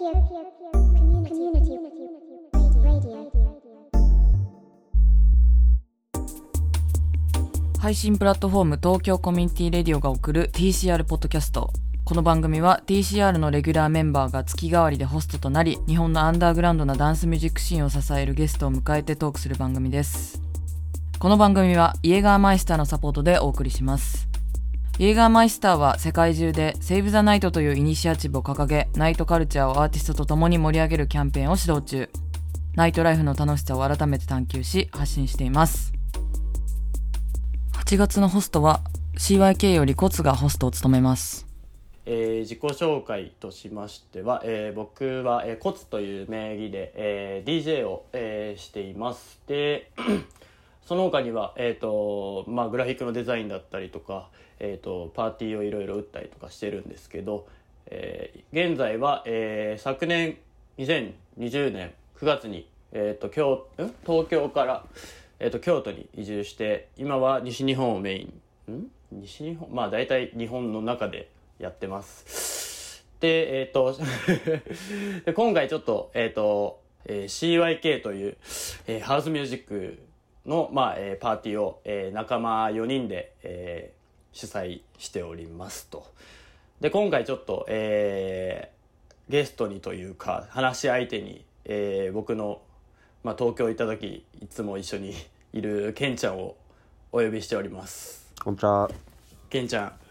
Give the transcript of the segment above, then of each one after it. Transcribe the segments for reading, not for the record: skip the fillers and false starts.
配信プラットフォーム東京コミュニティレディオが送る TCR ポッドキャスト。この番組は TCR のレギュラーメンバーが月替わりでホストとなり、日本のアンダーグラウンドなダンスミュージックシーンを支えるゲストを迎えてトークする番組です。この番組はイエガーマイスターのサポートでお送りします。イエガーマイスターは世界中でセーブ・ザ・ナイトというイニシアチブを掲げ、ナイトカルチャーをアーティストと共に盛り上げるキャンペーンを指導中。ナイトライフの楽しさを改めて探求し発信しています。8月のホストは CYK よりコツがホストを務めます。 自己紹介としましては、僕は、コツという名義で、DJ を、しています。でその他には、グラフィックのデザインだったりとか、パーティーをいろいろ打ったりとかしてるんですけど、現在は、昨年2020年9月に、東京から、京都に移住して、今は西日本をメイン西日本大体日本の中でやってます。でで今回ちょっとCYK という、ハウスミュージックの、パーティーを、仲間4人で、主催しておりますと。で今回ちょっと、ゲストにというか話し相手に、僕の、東京行った時いつも一緒にいるケンちゃんをお呼びしております。 こんにちは。 ケンちゃん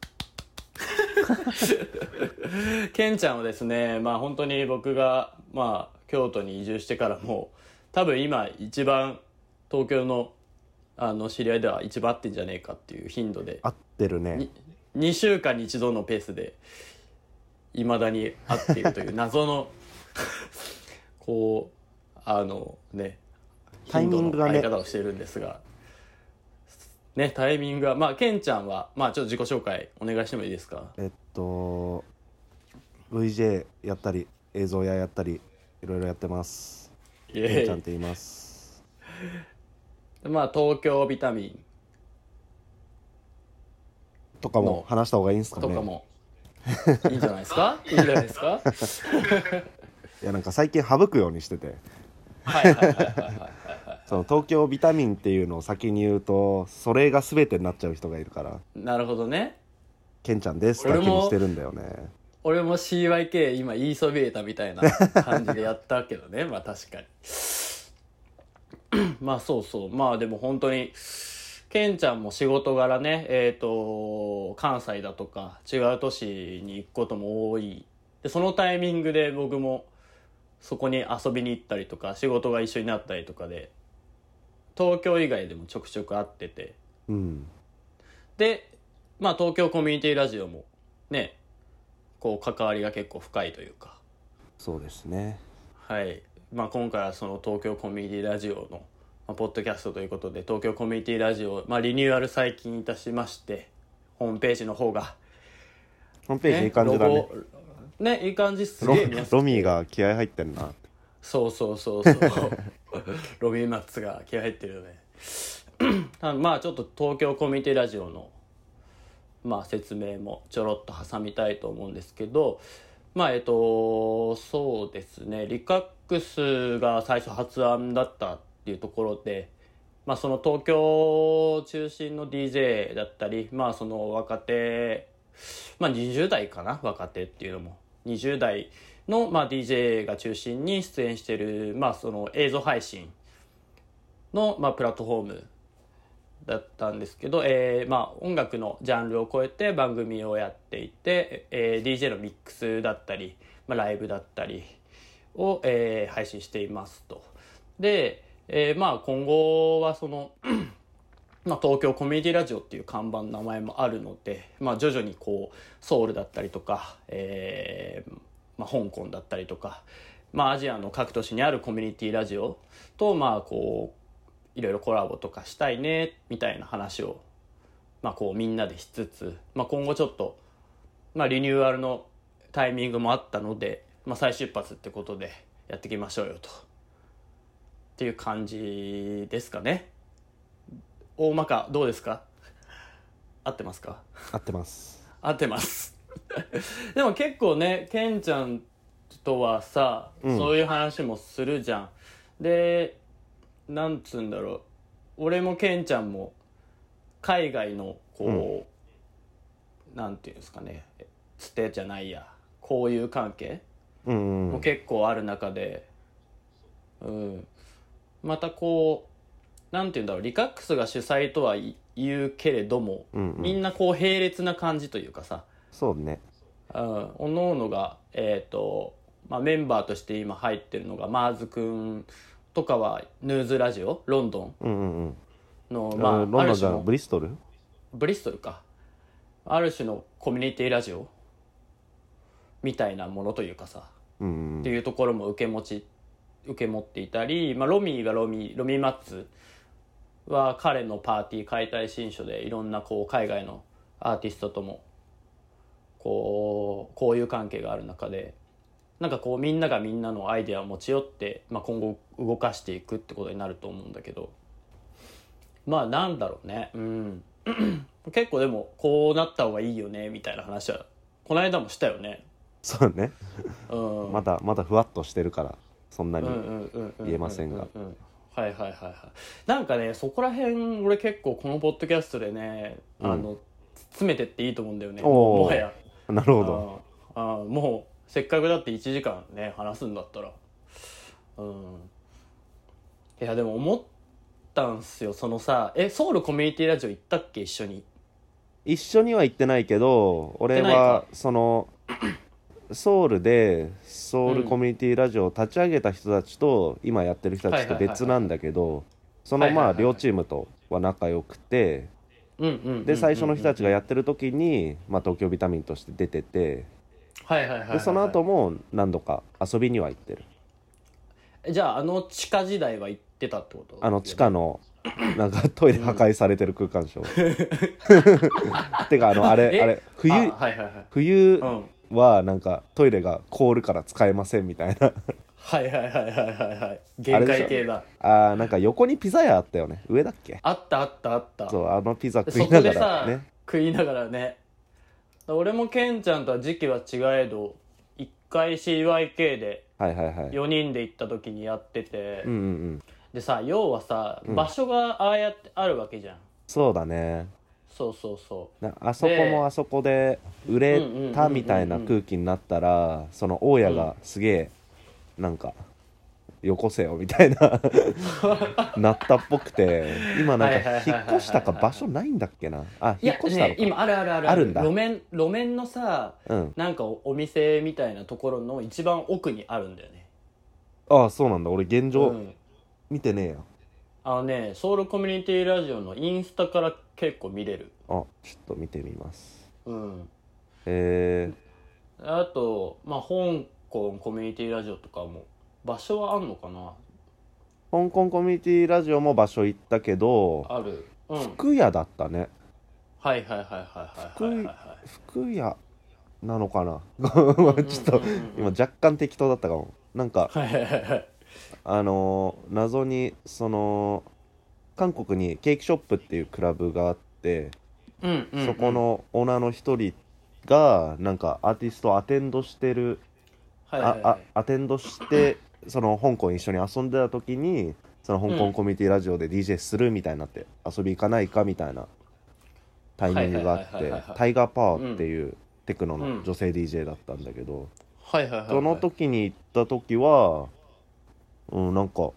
ケンちゃんはですね、本当に僕が、京都に移住してからも多分今一番東京の、知り合いでは一番会ってんじゃねえかっていう頻度で合ってるね。 2週間に一度のペースで未だに会っているという謎のこうタイミングがね頻度の相方をしているんですがね、タイミングはケンちゃんはちょっと自己紹介お願いしてもいいですか。 VJ やったり映像屋やったりいろいろやってます。ケンちゃんって言います。 東京ビタミンとかも話した方がいいんですかね。 とかもいいんじゃないですかいいんじゃないですかいやなんか最近省くようにしててその東京ビタミンっていうのを先に言うとそれが全てになっちゃう人がいるから、 なるほどね。 ケンちゃんですだけにしてるんだよね。 俺も CYK 今言いそびれたみたいな感じでやったけどね確かにそうでも本当にケンちゃんも仕事柄ね関西だとか違う都市に行くことも多いで、そのタイミングで僕もそこに遊びに行ったりとか仕事が一緒になったりとかで東京以外でもちょくちょく会ってて、で東京コミュニティラジオもねこう関わりが結構深いというか。 そうですね。 はい。今回はその東京コミュニティラジオの、ポッドキャストということで東京コミュニティラジオ、リニューアル最近いたしまして、ホームページの方がホームページいい感じだね。 いい感じっすね。 ロミーが気合入ってんな。 そうロミーマッツが気合入ってるよねちょっと東京コミュニティラジオの説明もちょろっと挟みたいと思うんですけど、そうですね、リカックスが最初発案だったっていうところで、その東京中心の DJ だったり、その若手、20代かな、若手っていうのも20代の、DJ が中心に出演している、その映像配信の、プラットフォームだったんですけど、音楽のジャンルを超えて番組をやっていて、DJ のミックスだったり、ライブだったりを、配信していますと。で、今後はその東京コミュニティラジオっていう看板の名前もあるので、徐々にこうソウルだったりとか、香港だったりとか、アジアの各都市にあるコミュニティラジオとこういろいろコラボとかしたいねみたいな話をこうみんなでしつつ、今後ちょっとリニューアルのタイミングもあったので、再出発ってことでやっていきましょうよとっていう感じですかね。大まかどうですか？合ってますか？ 合ってます合ってますでも結構ね、ケンちゃんとはさ、 うんそういう話もするじゃん。でなんつうんだろう、俺もケンちゃんも海外のこう、なんていうんですかね、つてじゃないや、交友関係うんうんも結構ある中で、またこうなんていうんだろう、リカックスが主催とは言うけれども、みんなこう並列な感じというかさ、 そうね。 おのおのがメンバーとして今入ってるのがマーズくんとかはヌーズラジオロンドンの、 ロンドンじゃブリストルか、ある種のコミュニティラジオみたいなものというかさ、っていうところも受け持っていたり、ロミマッツは彼のパーティー解体新書でいろんなこう海外のアーティストともこう交友関係がある中で、なんかこうみんながみんなのアイデアを持ち寄って、今後動かしていくってことになると思うんだけど、なんだろうね、結構でもこうなった方がいいよねみたいな話はこの間もしたよね。 そうね、まだふわっとしてるからそんなに言えませんが、 はいなんかね、そこら辺俺結構このポッドキャストでね、詰めてっていいと思うんだよね。もはやなるほど。もうせっかくだって1時間ね話すんだったら、いやでも思ったんすよ、そのさ、ソウルコミュニティラジオ行ったっけ？一緒には行ってないけど、俺はそのソウルでソウルコミュニティラジオを立ち上げた人たちと今やってる人たちと別なんだけど、その両チームとは仲良くて、で最初の人たちがやってる時に、東京ビタミンとして出てて、でその後も何度か遊びには行ってる。 じゃあ地下時代は行ってたってこと？ 地下のなんかトイレ破壊されてる空間ショーてかあれ冬はなんかトイレが凍るから使えませんみたいな限界系だ。 なんか横にピザ屋あったよね、上だっけ？ あった。 そう、ピザ食いながらね。 食いながらね。俺もケンちゃんとは時期は違えど一回 CYK で4人で行った時にやってて、でさ、要はさ、場所がああやってあるわけじゃん。 そうだね。 そうあそこもあそこで売れたみたいな空気になったら、その大家がすげえなんかよこせよみたいななったっぽくて、今なんか引っ越したか場所ないんだっけな。引っ越したのか。 今あるんだ。路面のさ、 うんなんかお店みたいなところの一番奥にあるんだよね。 そうなんだ。俺現状見てねえや。 ソウルコミュニティラジオのインスタから結構見れる。 ちょっと見てみます。 あと香港コミュニティラジオとかも場所はあんのかな。 香港コミュニティラジオも場所行ったけど、 ある。 福屋だったね。福屋なのかなちょっと今若干適当だったかも。なんか謎にその韓国にケーキショップっていうクラブがあって、そこのオーナーの一人がなんかアーティストをアテンドしてる、アテンドしてその香港一緒に遊んでた時に、その香港コミュニティラジオで DJ するみたいになって、遊び行かないかみたいなタイミングがあって、タイガーパワーっていうテクノの女性 DJ だったんだけど、その時に行った時はなんか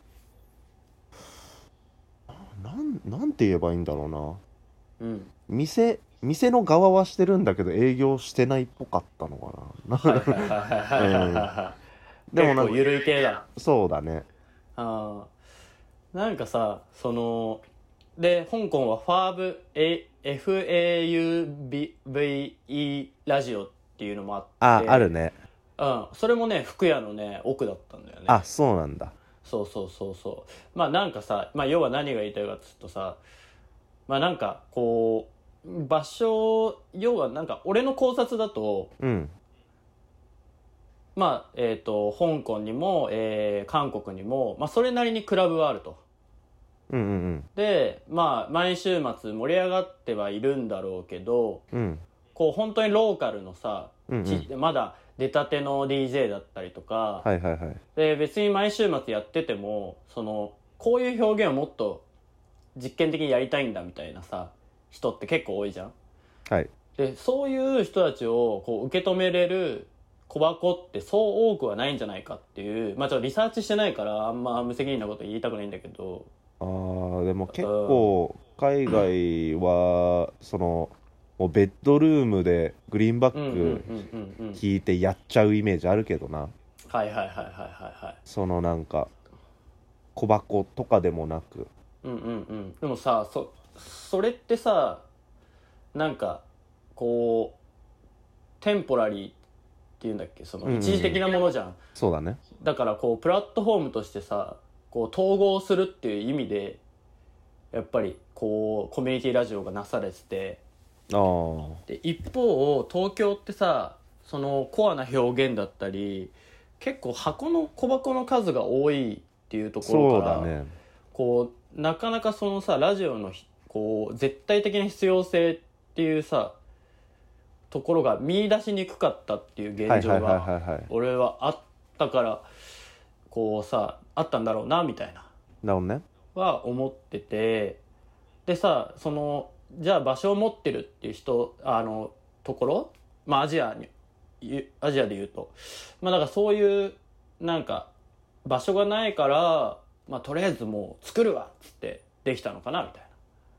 なんて言えばいいんだろうな、店の側はしてるんだけど営業してないっぽかったのかな。 でもなんか緩い系だ。 そうだね。 なんかさ、そので香港はFAUVE ラジオっていうのもあって、 あるね。 それもね福屋のね奥だったんだよね。 そうなんだ。 そうなんかさ、要は何が言いたいかっつうとさ、なんかこう場所、要はなんか俺の考察だと、香港にも、韓国にも、それなりにクラブはあると。で毎週末盛り上がってはいるんだろうけど、こう本当にローカルのさ、まだ出たての DJ だったりとか、 はいはいはい。 で別に毎週末やっててもこういう表現をもっと実験的にやりたいんだみたいなさ人って結構多いじゃん。 はい。 でそういう人たちをこう受け止めれる小箱ってそう多くはないんじゃないかっていう、まあちょっとリサーチしてないからあんま無責任なこと言いたくないんだけど、 でも結構海外はもうベッドルームでグリーンバック聞いてやっちゃうイメージあるけどな。 はいはいはいはいはいはい。 なんか小箱とかでもなく。 でもさそれってさなんかこうテンポラリーっていうんだっけ、一時的なものじゃん。 そうだね。 だからこうプラットフォームとしてさこう統合するっていう意味でやっぱりこうコミュニティラジオがなされてて、で一方東京ってさコアな表現だったり結構小箱の数が多いっていうところから、 そうだね、 こうなかなかラジオのこう絶対的な必要性っていうさところが見出しにくかったっていう現状が俺はあったからこうさあったんだろうなみたいななるほどねは思ってて、でさじゃあ場所を持ってるっていう人ところ、まあアジアで言うとだからそういうなんか場所がないから、とりあえずもう作るわっつってできたのかなみたいな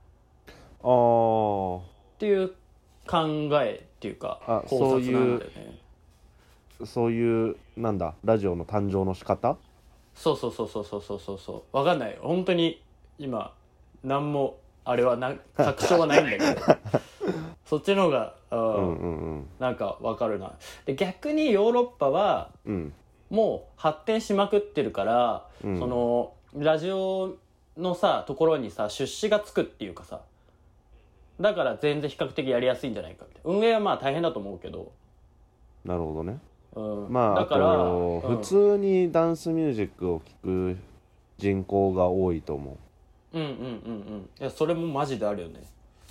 っていう考えっていうか考察なんだよね。 そういうなんだラジオの誕生の仕方。 そう分かんない本当に今何もあれは確証はないんだけどそっちの方が、なんか分かるな。で逆にヨーロッパは、もう発展しまくってるから、ラジオのさところにさ出資がつくっていうかさ、だから全然比較的やりやすいんじゃないかみたいな。運営はまあ大変だと思うけど。 なるほどね。 だから普通にダンスミュージックを聴く人口が多いと思う。いやそれもマジであるよね。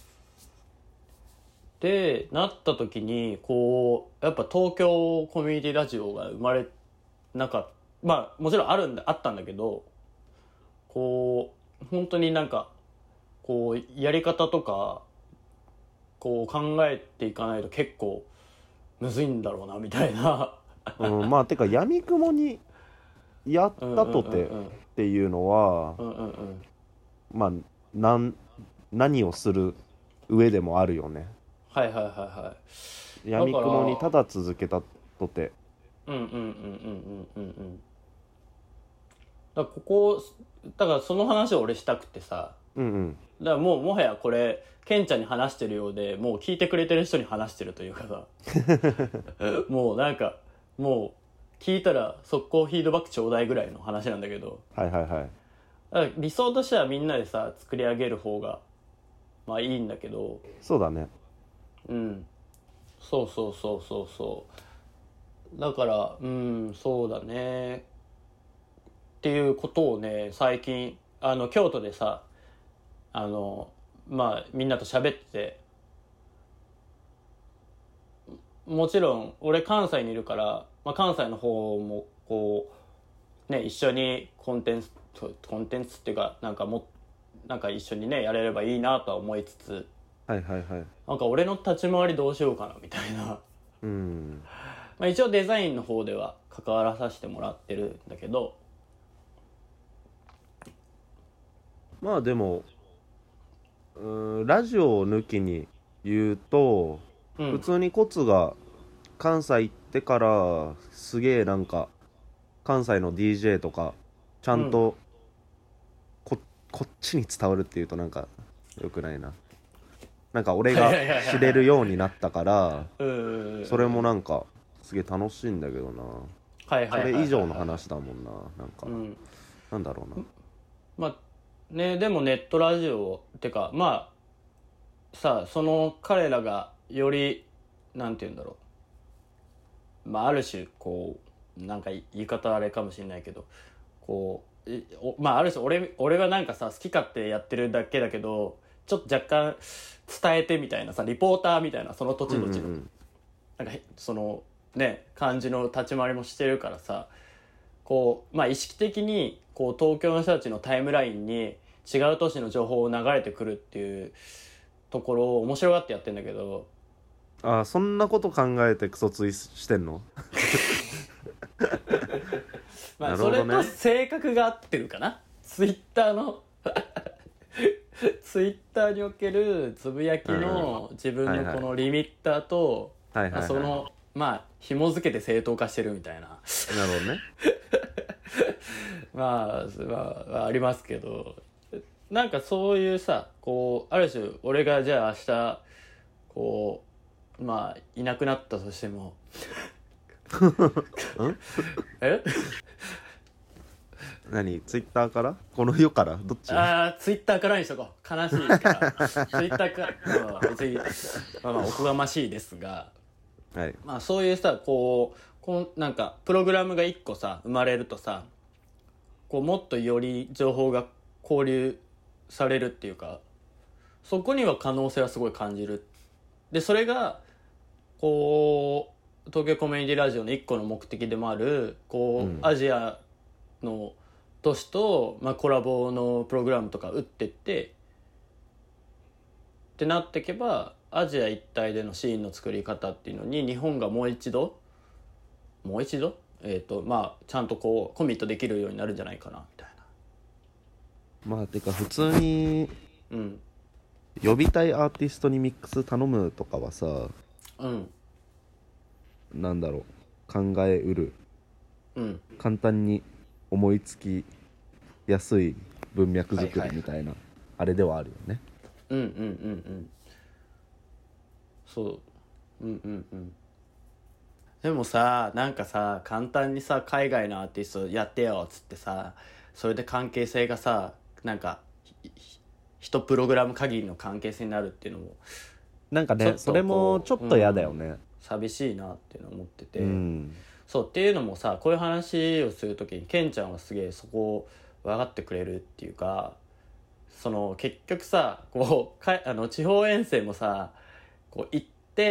でなった時にこうやっぱ東京コミュニティラジオが生まれなかったもちろんあったんだけど、こう本当になんかこうやり方とかこう考えていかないと結構むずいんだろうなみたいなてか闇雲にやったとてっていうのは何をする上でもあるよね。闇雲にただ続けたとてだからその話を俺したくてさ、だからもはやこれケンちゃんに話してるようでもう聞いてくれてる人に話してるというかさもうなんかもう聞いたら速攻フィードバックちょうだいぐらいの話なんだけど、だから理想としてはみんなでさ作り上げる方がいいんだけど。 そうだね。 そうだからそうだねっていうことをね最近京都でさみんなと喋ってて、もちろん俺関西にいるから、関西の方もこうね一緒にコンテンツっていうかなんか一緒にねやれればいいなとは思いつつ、なんか俺の立ち回りどうしようかなみたいな一応デザインの方では関わらさせてもらってるんだけど、 でもラジオを抜きに言うと、普通にコツが関西行ってからすげえなんか関西の DJ とかちゃんとこっちに伝わるっていうとなんかよくないな。なんか俺が知れるようになったからそれもなんかすげえ楽しいんだけどな。それ以上の話だもんな。なんか、なんだろうな。 でもネットラジオってかさその彼らがよりなんて言うんだろう、ある種こうなんか言い方あれかもしれないけどこうある種俺がなんかさ好き勝手やってるだけだけどちょっと若干伝えてみたいなさリポーターみたいなその土地土地の、なんかね感じの立ち回りもしてるからさ、こうまあ意識的にこう東京の人たちのタイムラインに違う都市の情報を流れてくるっていうところを面白がってやってんだけど。 ああ、そんなこと考えてクソツイしてんの？ まあそれと性格が合ってるかな。ツイッターのツイッターにおけるつぶやきの自分のこのリミッターと、そのまあ紐付けて正当化してるみたいな。なるほどね。 まあありますけど、なんかそういうさ、こうある種俺がじゃあ明日こうまあいなくなったとしてもえ何？ツイッターから？この世から？どっち？ ああ、ツイッターからにしとこう。悲しいからツイッターから、別にまあおこがましいですが、 はい、 まあそういうさ、こうなんかプログラムが1個さ生まれるとさ、こうもっとより情報が交流されるっていうか、そこには可能性はすごい感じる。でそれがこう東京コミュニティラジオの1個の目的でもある、こう、アジアの都市と、まあ、コラボのプログラムとか打ってってなっていけば、アジア一体でのシーンの作り方っていうのに日本がもう一度まあちゃんとこうコミットできるようになるんじゃないかなみたいな。まあてか普通に、呼びたいアーティストにミックス頼むとかはさ、なんだろう、考えうる、簡単に思いつきやすい文脈作りみたいな、あれではあるよね。 そうでもさ、なんかさ簡単にさ海外のアーティストやってよっつってさ、それで関係性がさなんか一プログラム限りの関係性になるっていうのもなんかね、それもちょっと嫌だよね、 寂しいなっていうのを思ってて、そうっていうのもさ、こういう話をするときにケンちゃんはすげえそこを分かってくれるっていうか、その結局さこう地方遠征もさ、こう行って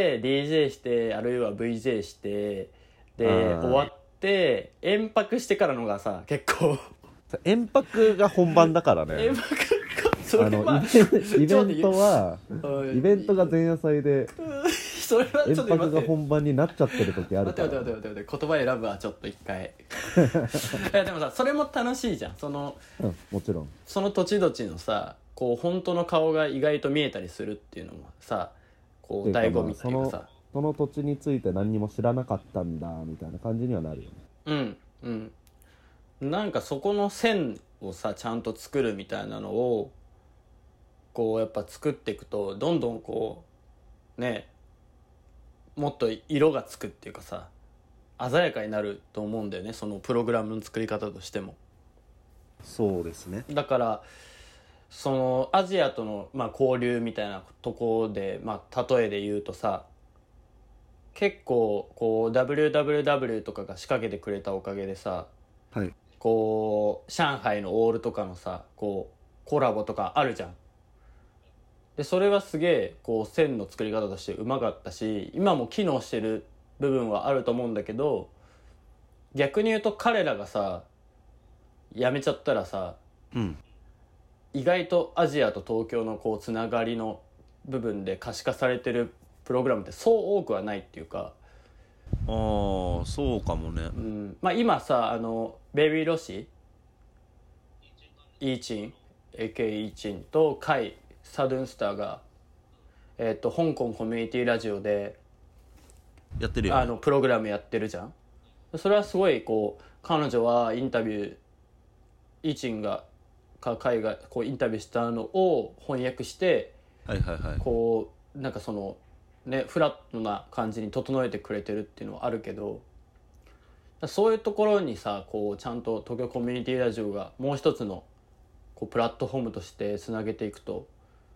DJ してあるいは VJ してで終わって延泊してからのがさ結構延泊が本番だからね。 延泊それはイベントが前夜祭でそれはちょっと延泊が本番になっちゃってる時あるから。 待って言葉選ぶはちょっと一回いやでもさ、それも楽しいじゃん。その、 もちろんその土地土地のさ、こう本当の顔が意外と見えたりするっていうのもさ、こう醍醐味っていうかさ、 その土地について何にも知らなかったんだみたいな感じにはなるよね。 なんかそこの線をさちゃんと作るみたいなのをこうやっぱ作っていくと、どんどんこうね、もっと色がつくっていうかさ、鮮やかになると思うんだよね、そのプログラムの作り方としても。 そうですね。 だからそのアジアとの、まあ、交流みたいなところで、まあ、例えで言うとさ、結構こう WWW とかが仕掛けてくれたおかげでさ、こう上海のオールとかのさこうコラボとかあるじゃん。でそれはすげえこう線の作り方としてうまかったし、今も機能してる部分はあると思うんだけど、逆に言うと彼らがさやめちゃったらさ、意外とアジアと東京のこうつながりの部分で可視化されてるプログラムってそう多くはないっていうか。 そうかもね。 まあ今さベイビーロシイーチン AK イーチンとカイサドゥンスターが香港コミュニティラジオでやってるよ、ね、 プログラムやってるじゃん。それはすごいこう彼女はインタビューイーチンがカイがこうインタビューしたのを翻訳して、こうなんかそのねフラットな感じに整えてくれてるっていうのはあるけど、そういうところにさこうちゃんと東京コミュニティラジオがもう一つのこうプラットフォームとしてつなげていくと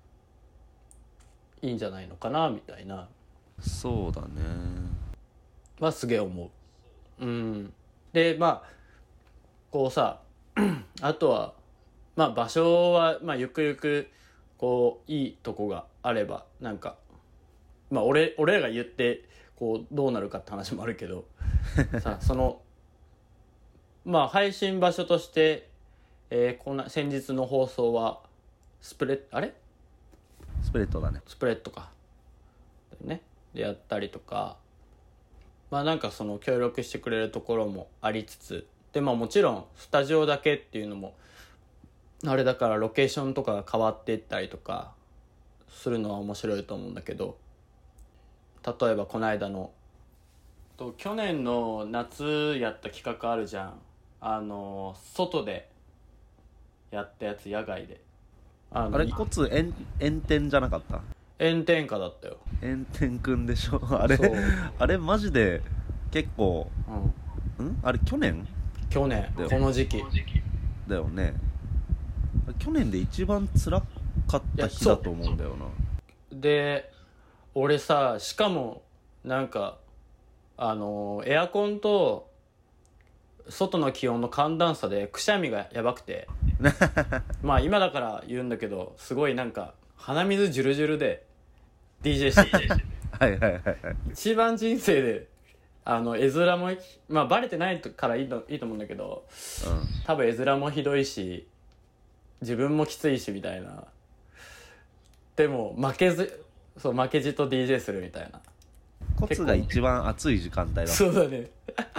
いいんじゃないのかなみたいな。 そうだねはすげえ思う。でまあこうさあとはまあ場所はまあゆくゆくこういいとこがあればなんかまあ俺らが言ってここうどうなるかって話もあるけどさそのまあ配信場所として、先日の放送はスプレッドだね。 スプレッドかねでやったりとか、まあなんかその協力してくれるところもありつつで、まあもちろんスタジオだけっていうのもあれだからロケーションとかが変わっていったりとかするのは面白いと思うんだけど、例えばこの間の去年の夏やった企画あるじゃん、外でやったやつ、野外であれコツ炎天じゃなかった？ 炎天下だったよ。 炎天くんでしょあれあれマジで結構、あれ去年この時期だよね。去年で一番辛かった日だと思うんだよな。 で俺さ、しかもなんかエアコンと外の気温の寒暖差でくしゃみがやばくてまあ今だから言うんだけど、すごいなんか鼻水ジュルジュルで DJ してはい一番人生で絵面もまあバレてないからいいと思うんだけど、多分絵面もひどいし自分もきついしみたいな、でも負けじと DJ するみたいな。 コツが一番暑い時間帯だ。 そうだね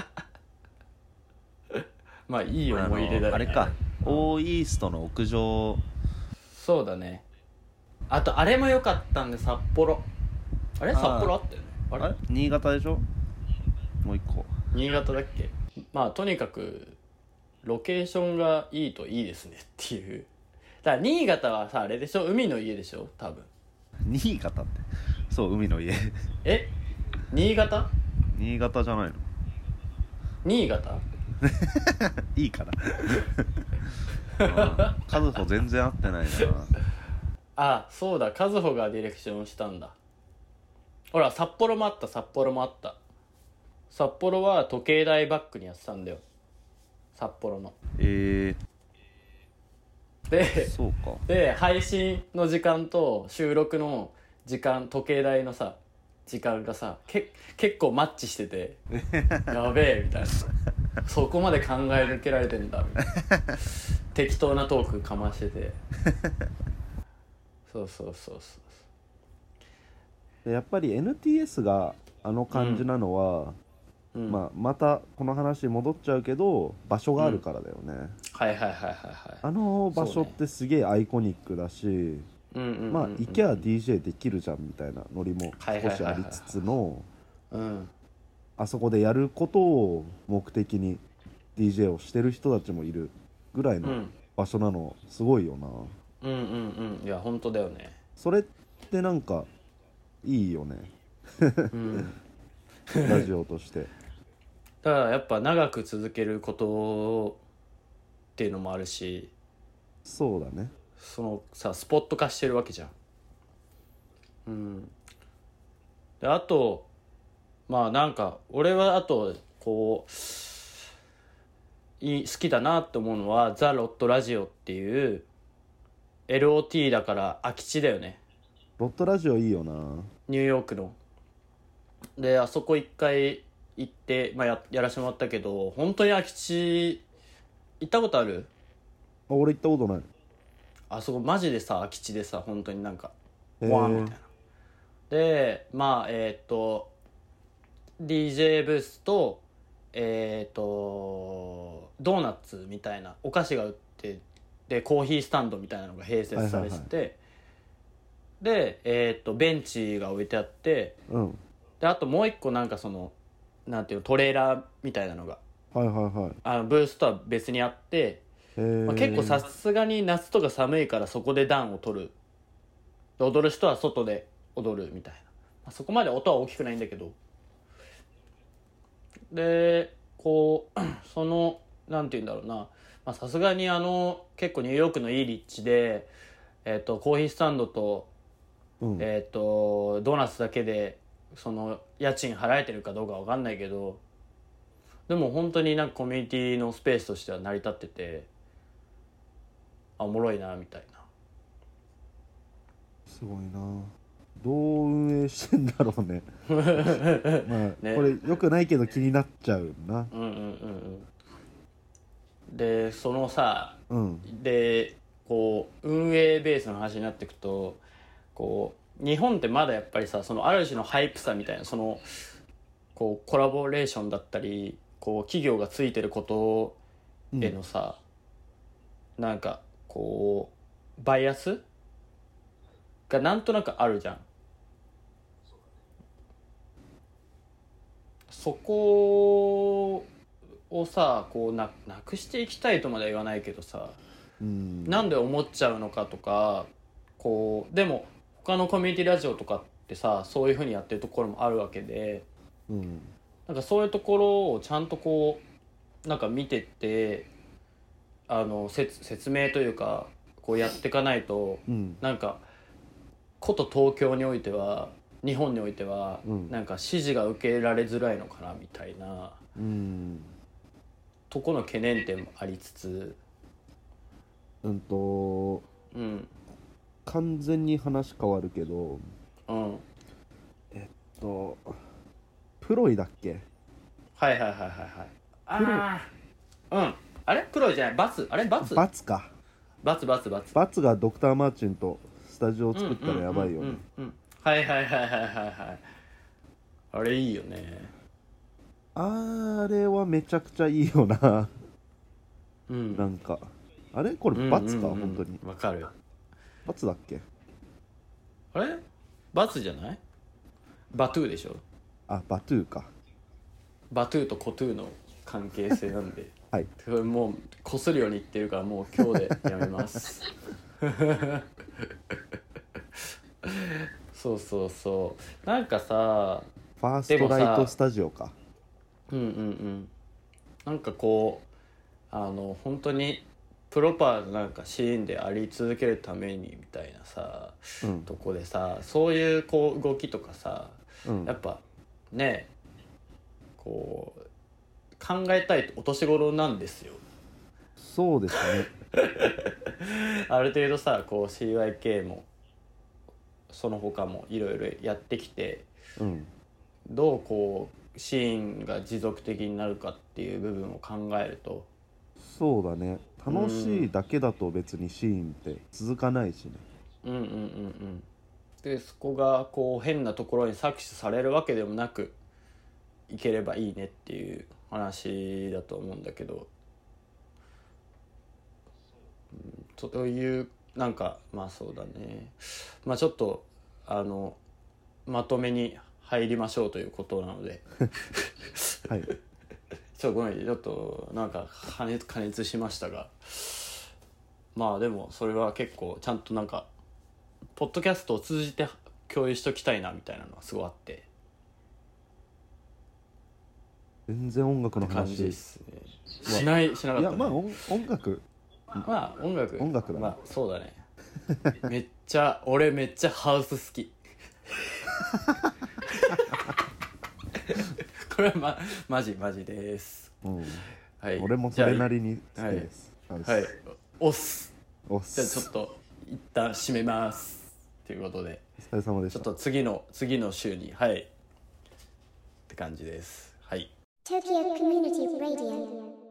まあいい思い出だよね。 あれか、オーイーストの屋上。 そうだね。あとあれも良かったんで、札幌。あれ札幌あったよね。あれ新潟でしょ。もう一個新潟だっけ。まあとにかくロケーションがいいといいですねっていう。だから新潟はさあれでしょ、海の家でしょ多分。 新潟ってそう海の家新潟じゃないの？ 新潟いいからカズホ全然合ってないな。 あ、そうだ、カズホがディレクションしたんだ。ほら札幌もあった。札幌は時計台バックにやってたんだよ、札幌の。でそうか。 で配信の時間と収録の時間、時計台のさ時間がさ結構マッチしててやべえみたいなそこまで考え抜けられてんだみたいな適当なトークかましててそうやっぱり NTS があの感じなのは、まあ、またこの話に戻っちゃうけど場所があるからだよね。 はいあの場所ってすげえアイコニックだし、まあ行けば DJ できるじゃんみたいなノリも少しありつつの、あそこでやることを目的に DJ をしてる人たちもいるぐらいの場所なのすごいよな。 いや本当だよね。 それってなんかいいよねラジオとしてだからやっぱ長く続けることっていうのもあるし、 そうだね。 そのさスポット化してるわけじゃん。であとまあなんか俺はあとこう好きだなって思うのはザ・ロットラジオっていう LOT だから空き地だよね。 ロットラジオいいよな。 ニューヨークので、あそこ一回行って、まあ、やらせてもらったけど、本当に空き地行ったことある？ 俺行ったことない。 あそこマジでさ空き地でさ、本当になんかワンみたいな。でまあDJ ブースとドーナツみたいなお菓子が売ってでコーヒースタンドみたいなのが併設されてて、でベンチが置いてあって、であともう一個なんかそのなんていうのトレーラーみたいなのが、ブースとは別にあって、結構さすがに夏とか寒いからそこで暖を取る、踊る人は外で踊るみたいな、そこまで音は大きくないんだけど、でこうそのなんていうんだろうな、さすがに結構ニューヨークのいい立地で、コーヒースタンドと、ドーナツだけでその家賃払えてるかどうかわかんないけど、でも本当になんかコミュニティのスペースとしては成り立ってて、おもろいなみたいな。 すごいな。どう運営明してんだろうねまあね、これ良くないけど気になっちゃうな。 でそのさ、でこう運営ベースの話になっていくと、こう日本ってまだやっぱりさ、そのある種のハイプさみたいな、そのこうコラボレーションだったり、こう企業がついてることへのさ、なんかこうバイアスがなんとなくあるじゃん。そこをさ、こうなくしていきたいとまでは言わないけどさ、なんで思っちゃうのかとか、こうでも他のコミュニティラジオとかってさ、そういう風にやってるところもあるわけで、なんかそういうところをちゃんとこうなんか見てって、説明というかこうやっていかないと、なんかこと東京においては、日本においては、なんか支持が受けられづらいのかなみたいな、とこの懸念点もありつつ、 完全に話変わるけど、プロイだっけ？ はいあれプロイじゃない、バツか、バツがドクターマーチンとスタジオを作ったらやばいよね。 はいあれいいよね。 あれはめちゃくちゃいいよな。なんかあれこれバツか、本当にわかる。 バツだっけ？ あれバツじゃない？バトゥーでしょ。 あ、バトゥーか。 バトゥーとコトゥーの関係性なんではい、 それもうこするように言ってるから、もう今日でやめますそうなんかさ、 ファーストライトスタジオか。 なんかこう本当にプロパーなんかシーンであり続けるためにみたいなさ、とこでさ、そういうこう動きとかさ、やっぱね、こう考えたいお年頃なんですよ。 そうですねある程度さ、こう CYK もその他もいろいろやってきて、どうこうシーンが持続的になるかっていう部分を考えると、 そうだね、楽しいだけだと別にシーンって続かないしね。 でそこがこう変なところに搾取されるわけでもなくいければいいねっていう話だと思うんだけど、というなんかまあそうだね、まあちょっとまとめに入りましょうということなのではいごめん、ちょっとなんか加熱しましたが、まあでもそれは結構ちゃんとなんかポッドキャストを通じて共有しときたいなみたいなのがすごいあって、 全然音楽の話感じですね。しなかったね。 いやまあ音楽だね。 まあそうだね俺めっちゃハウス好きこれはマジです、 はい、俺もそれなりに好きです。 はい、押す。じゃあちょっと一旦締めますということで、 お疲れ様でした。 ちょっと次の週にって感じです。はい。 Tokyo Community Radio